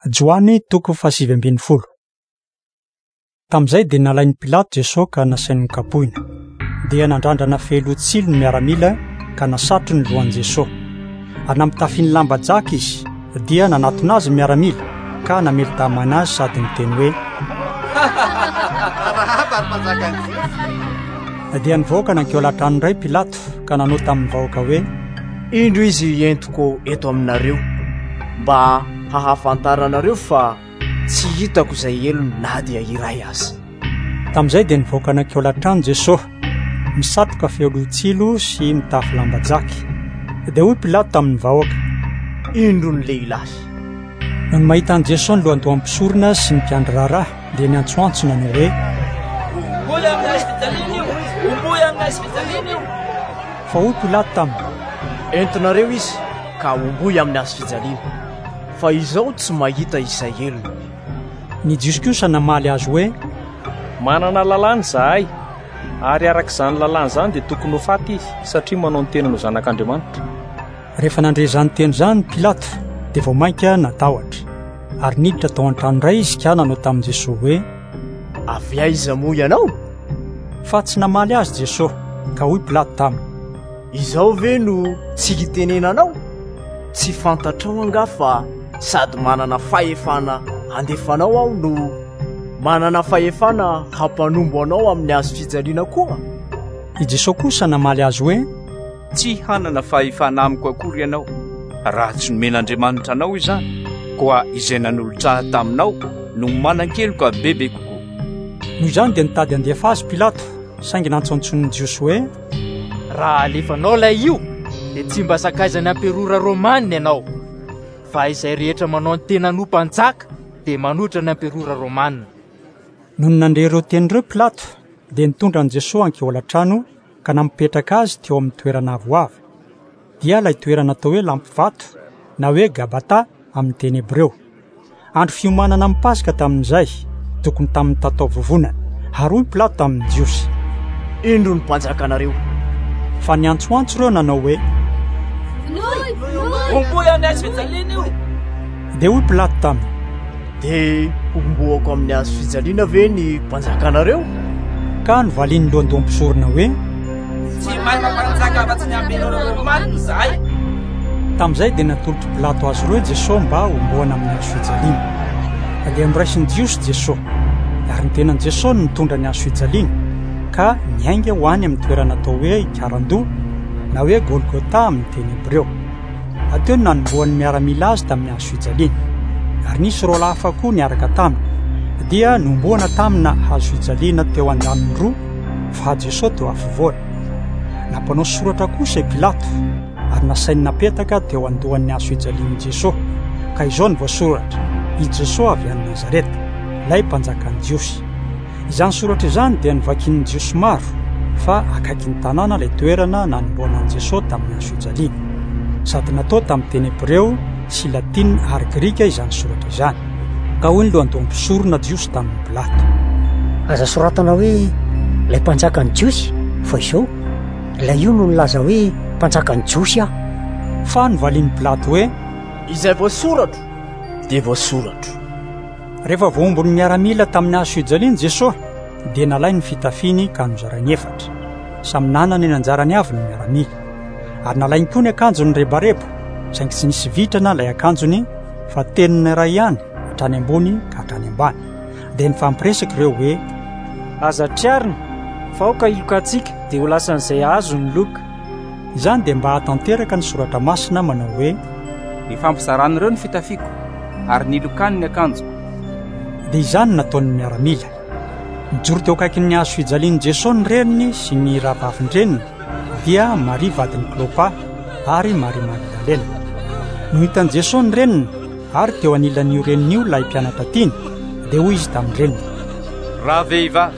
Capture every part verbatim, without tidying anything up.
Joany toko fasivy ambin'ny folo. Tam'izay dia nalain'i Pilato Jesosy ka nasainy kapohina. Dia nandrandrana fehilotsilo ny miaramila ka nasatro ny lohan'i Jesosy. Ary nampitafiany lamba jaka izy, dia nanatona azy miaramila ka namelin-tamana azy sady miteny hoe dia nivoaka nankeo latrano indray Pilato ka nanao tamin'ny vahoaka hoe indro izy entiko eto aminareo mba hahafantaranareo fa tsy hitako izay elony na dia iray azy. Tamin'izay dia nivoaka nankeo latrano Jesosy, misatroka fehilotsilo sy mitafy lamba jaky. Dia hoy Pilato tamin'ny vahoaka, indro ny lehilahy. Noho mahita an'i Jesosy ny lohandoam-pisorona sy ny mpiandry raharaha dia niantsoantsona ny hoe fa hoy Pilato taminy, entinareo izy ka omboy amin'ny azy fijaliana, fa izao tsy mahita izay elony. Ny Jiosy kosa namaly azy hoe manana lalàna zahay, ary arak'izany lalàna izany dia tokony ho faty izy satria manao ny tenany ho zanak'Andriamanitra. Rehefa nandre izany teny izany Pilato dia vao mainka natahotra, ary niditra tao an-trano iray izy ka nanao tamin'i Jesosy hoe avy aiza moa ianao? Fa tsy namaly azy Jesosy, ka hoy Pilato taminy, izao ve no tsy hitenenanao? Tsy fantatrao anga fa sady manana fahefana andefanao aho no manana fahefana hampanombo anao amin'ny azo fijaliana koa. I Jesosy kosa namaly azy hoe tsy hanana fahefana amiko akory ianao raha tsy nomen'Andriamanitra anao izany, koa izay nanolotra taminao no manan-keloka bebe kokoa. Noho izany dia nitady handefa azy Pilato, saingy nantsoantson'ny Jiosy hoe raha alefanao lay io dia tsy mba sakaizany amperora Romanina ianao, fa izay rehetra manao ny tena nompanjaka dia manotra ny amperora Romanina. Noho ny nandre ireo tenireo Pilato dia nitondra an'i Jesosy ankeo latrano ka nampipetraka azy teo amin'ny toerana avoavo. Dia ilay toerana atao hoe lampivato na hoe Gabata amin'ny teny Hebreo. Andro fiomanana amin'ny Pasika tamin'izay, tokony tamin'ny tatao vovonana. Ary hoy Pilato tamin'ny Jiosy, indro ny mpanjakanareo? Fa niantsoantso ireo nanao hoe omboy amin'ny azo fijaliana io. Dia hoy Pilato taminy, dia omboako amin'ny azo fijaliana ve ny mpanjakanareo? Ka novaliany lohandoam-pisorona hoe tsy manana mpanjaka afa-tsy ny amperora Romanina izahay. Tamin'izay dia natolotry Pilato azy ireo Jesosy mba omboana amin'ny azo fijaliana. Dia miraisin'ny Jiosy Jesosy, ary ny tenan'i Jesosy nitondra ny azo fijaliana ka niainga ho any amin'ny toerana atao hoe Ikarandoha na hoe Golgota amin'ny teny Hebreo. Ateo no nanomboan'ny miaramila azy tamin'ny azo fijaliana, ary nisy roa lafa koa niaraka taminy, dia nomboana tamina hazo fijaliana teo an-daniny roa, fa Jesosy teo afovoany. Nampanao soratra kosa i Pilato, ary nasainy napetaka teo andohan'ny hazo fijalian'i Jesosy, ka izao ny voasoratra, i Jesosy avy any Nazareta, ilay mpanjakan'i Jiosy. Izany soratra izany dia nivakin'ny Jiosy maro, fa akaikin'ny tanàna ilay toerana nanomboanan'i Jesosy tamin'ny hazo fijaliana. Sady natao tamin'ny teny Hebreo sy Latina ary Grika izany soratra izany. Ka hoy ny lohandoam-pisorona Jiosy tamin'ny Pilato, aza soratana hoe ilay mpanjakan'i Jiosy, fa izao ilay io no nilaza hoe mpanjakan'i Jiosy aho. Fa novalian'i Pilato hoe izay voasoratro dia voasoratro. Rehefa voaombony miaramila tamin'ny hazo fijaliana Jesosy dia nalainy fitafiany ka nozarainy efatra, samy nanana ny anjarany avy ny miaramila. Ary nalainy koa ny akanjony rebareba, saingy tsy nisy vitrana ilay akanjony, fa teniny iray ihany hatrany ambony ka hatrany ambany. Dia nifampiresaka ireo hoe aza triarina, fa aoka ilokantsika dia ho lasan'izay azo ny loka. Izany dia mba hatanteraka ny soratra masina manao hoe nifampizarana ny fitafiako ary nilokany ny akanjo. Dia izany nataon'ny miaramila. Nijoro teo akaikin'ny hazo fijalian'i Jesosy ny reniny sy ny rahavavin-dreniny, dia Maria vadin'i Klopa ary Maria Magdalena. No hitan'i Jesosy ny reniny ary teo anilan'io renin'io ilay mpianatra tiany, dia hoy izy tamin'ny reniny, raha vehivavy,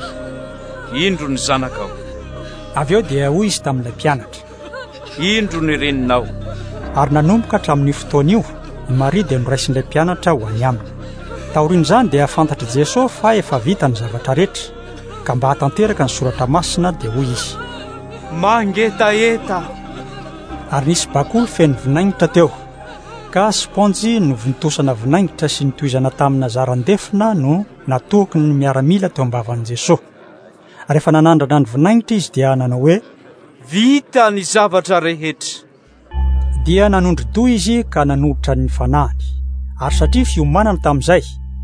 indro ny zanakao. Avy eo dia hoy izy tamin'ilay mpianatra, indro ny reninao. Ary nanomboka hatramin'io fotoana io, i Maria dia noraisin'ilay mpianatra ho any aminy. Taorian'izany dia fantatry Jesosy fa efa vita ny zavatra rehetra, ka mba hatanteraka ny soratra masina dia hoy izy, mangetaeta. Ary nisy bakolo feno vinaingitra teo, ka sponjy no vontosana vinaingitra sy nitoizana tamina zarandefina no natoky ny miaramila teo ambavan'i Jesosy. Rehefa nanandrana ny vinaingitra izy dia nanao hoe vita ny zavatra rehetra. Dia nanondro-doha izy ka nanolotra ny fanahiny. Ary satria fiomanana tamin'izay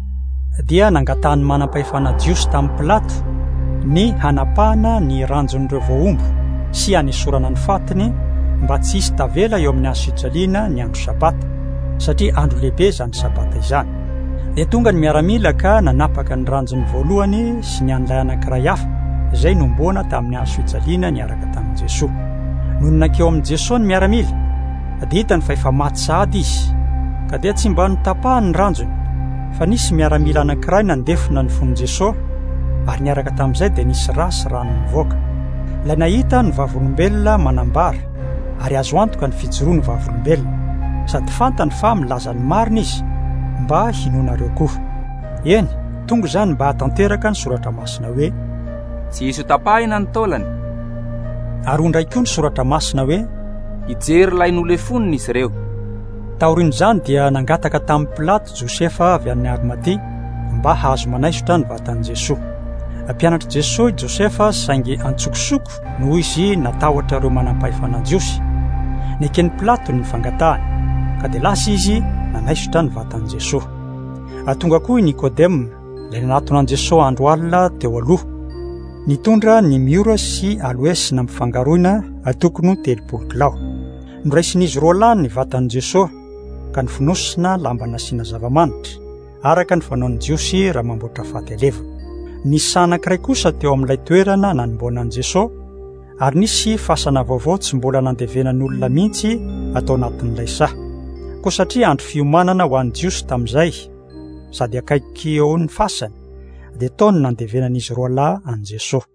dia nangatahany manam-pahefana Jiosy tamin'ny Pilato ny hanapahana ny ranjon'ireo voaombo sy hanesorana ny fatiny mba tsy hisy tavela eo amin'ny azo fijaliana ny andro sabata, satria andro lehibe izany sabata izany. Dia tonga ny miaramila ka nanapaka ny ranjony voalohany sy ny an'ilay anankiray hafa izay nomboana tamin'ny azo fijaliana niaraka tamin'i Jesosy. Noho nankeo amin'i Jesosy ny miaramila, dia hitany fa efa maty sahady izy, ka dia tsy mba notapahany ny ranjony, fa nisy miaramila anankiray nandefina ny fon'i Jesosy, ary niaraka tamin'izay dia nisy rasy rano nivoaka. Ilay nahita ny vavolombelona manambara, ary azo antoka ny fijoroa ny vavolombelona, sady fantany fa milaza ny marina izy mba hinonareo koa. Eny, tonga izany mba hatanteraka ny soratra masina hoe tsy hisy tapahina ny taolany. Ary ondray koa ny soratra masina hoe hijery lain'olo foniny izy ireo. Taorian'izany dia nangataka tamin'i Pilato Josefa avy amin'ny Arimatea mba hahazo manaisotra ny vatan'i Jesosy. Mpianatra Jesosy Josefa saingy antsokosoko noho izy natahotra ireo manam-pahefana Jiosy. Nekeny Pilato ny fangatahany, ka dia lasa izy nanaisotra ny vatan'i Jesosy. Tonga koa i Nikodema, ilay nanatona an'i Jesosy andro alina teo aloha, nitondra ny miora sy aloesy na mifangaroina tokony telopolo kilao. Noraisin'izy roa lany ny vatan'i Jesosy ka nifonosina lamba nasiana zava-manitra araka ny fanaon'i Jiosy raha mamboatra faty aleva. Nisy anankiray kosa teo amin'ilay toerana nanomboanan'i Jesosy, ary nisy fasana vaovao tsy mbola nandevenan'olona mihitsy atao anatin'ilay saha, koa satria andro fiomanana ho an'i Jiosy tamin'izay, sady akaiky eo ny fasany, dia taony nandevenan'izy roa lahy an'i Jesosy.